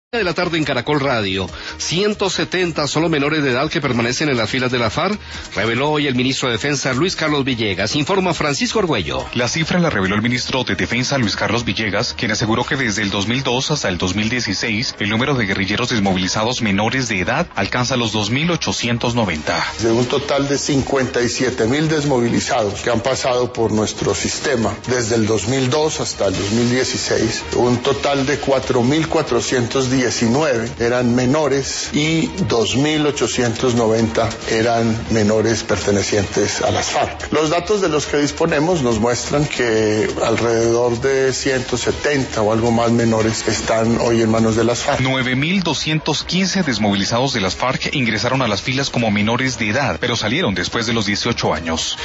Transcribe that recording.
De la tarde en Caracol Radio, 170 solo menores de edad que permanecen en las filas de la FARC, reveló hoy el ministro de Defensa Luis Carlos Villegas, informa Francisco Argüello. La cifra la reveló el ministro de Defensa Luis Carlos Villegas, quien aseguró que desde el 2002 hasta el 2016, el número de guerrilleros desmovilizados menores de edad alcanza los 2.890. De un total de 57.000 desmovilizados que han pasado por nuestro sistema desde el 2002 hasta el 2016, un total de 4.419 eran menores y 2.890 eran menores pertenecientes a las FARC. Los datos de los que disponemos nos muestran que alrededor de 170 o algo más menores están hoy en manos de las FARC. 9.215 desmovilizados de las FARC ingresaron a las filas como menores de edad, pero salieron después de los 18 años.